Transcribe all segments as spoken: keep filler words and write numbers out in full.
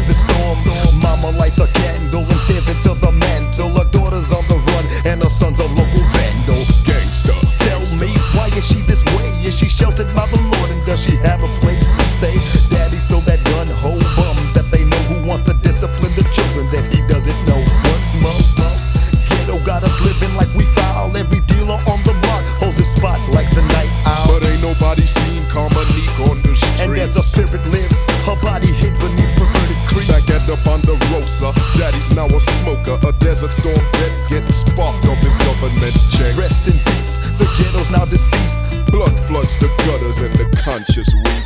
desert storm. Mama lights a candle and stares into the mantle. Her daughter's on the run and her son's a local vandal. Gangsta. Tell me, why is she this way? Is she sheltered by the Lord and does she have a place to stay? Daddy stole that gun, ho bum that they know who wants to discipline the children that he doesn't know. Once more, ghetto got us living like we foul. Every dealer on the block holds his spot like the night owl. But ain't nobody seen Carmonique on the streets. And as a spirit lives, her body hid beneath perverted creeps. Back at the Ponderosa, daddy's now a smoker. A desert storm vet getting sparked off his government check. Rest in peace, the ghetto's now deceased. Blood floods the gutters and the conscious weep.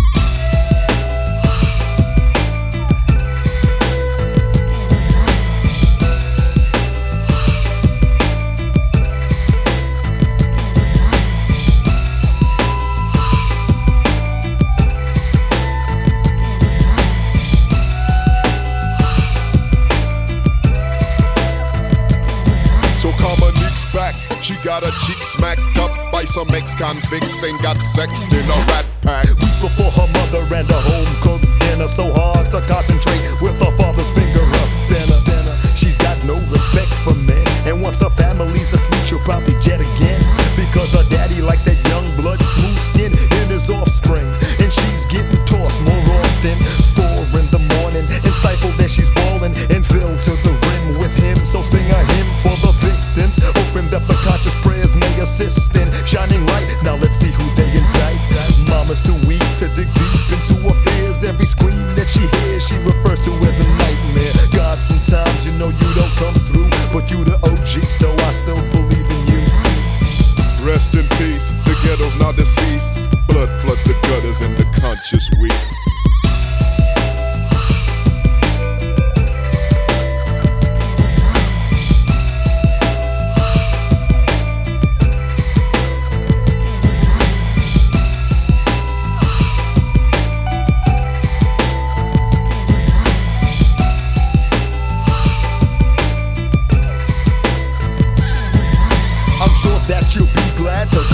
She got her cheek smacked up by some ex-convicts and got sexed in a rat pack. Weeks before her mother and her home-cooked dinner, so hard to concentrate with her father's finger up in her. She's got no respect for men, and once her family's asleep, she'll probably jet again. Because her daddy likes that young blood, smooth skin in his offspring, and she's getting tossed more often. Four in the morning, and stifled as she's bawling, and filled to the rim with him. So sing a hymn for the victims, hoping that the conscious prayers may assist in shining light. Now let's see who they indict. Mama's too weak to dig deep into her fears. Every scream that she hears, she refers to as a nightmare. God, sometimes you know you don't come through, but you the O G, so I still believe in you. Rest in peace, the ghetto's now deceased. Blood floods the gutters and the conscious weep. That you'll be glad to